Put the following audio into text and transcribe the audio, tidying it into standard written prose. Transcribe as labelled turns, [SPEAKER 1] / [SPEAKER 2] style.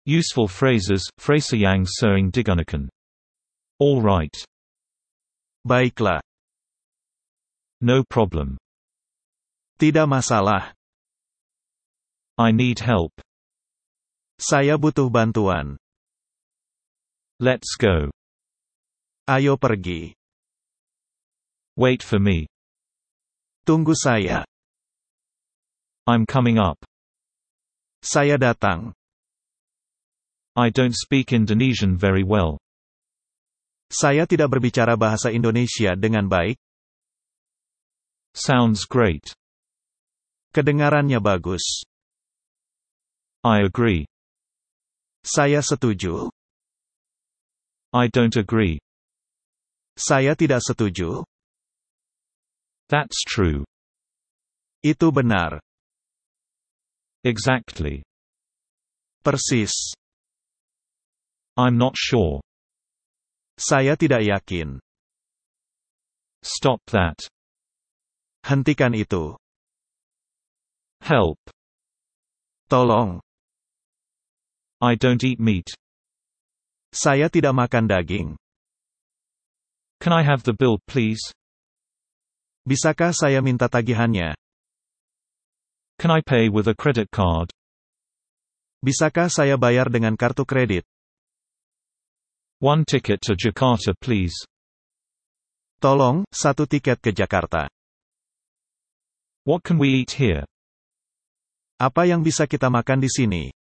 [SPEAKER 1] Useful phrases, Frase yang sering digunakan. All right.
[SPEAKER 2] Baiklah.
[SPEAKER 1] No problem.
[SPEAKER 2] Tidak masalah.
[SPEAKER 1] I need help.
[SPEAKER 2] Saya butuh bantuan.
[SPEAKER 1] Let's go.
[SPEAKER 2] Ayo pergi.
[SPEAKER 1] Wait for me.
[SPEAKER 2] Tunggu saya.
[SPEAKER 1] I'm coming up.
[SPEAKER 2] Saya datang.
[SPEAKER 1] I don't speak Indonesian very well.
[SPEAKER 2] Saya tidak berbicara bahasa Indonesia dengan baik.
[SPEAKER 1] Sounds great.
[SPEAKER 2] Kedengarannya bagus.
[SPEAKER 1] I agree.
[SPEAKER 2] Saya setuju.
[SPEAKER 1] I don't agree.
[SPEAKER 2] Saya tidak setuju.
[SPEAKER 1] That's true.
[SPEAKER 2] Itu benar.
[SPEAKER 1] Exactly.
[SPEAKER 2] Persis.
[SPEAKER 1] I'm not sure.
[SPEAKER 2] Saya tidak yakin.
[SPEAKER 1] Stop that.
[SPEAKER 2] Hentikan itu.
[SPEAKER 1] Help.
[SPEAKER 2] Tolong.
[SPEAKER 1] I don't eat meat.
[SPEAKER 2] Saya tidak makan daging.
[SPEAKER 1] Can I have the bill, please?
[SPEAKER 2] Bisakah saya minta tagihannya?
[SPEAKER 1] Can I pay with a credit card?
[SPEAKER 2] Bisakah saya bayar dengan kartu kredit?
[SPEAKER 1] One ticket to Jakarta, please.
[SPEAKER 2] Tolong, 1 tiket ke Jakarta.
[SPEAKER 1] What can we eat here?
[SPEAKER 2] Apa yang bisa kita makan di sini?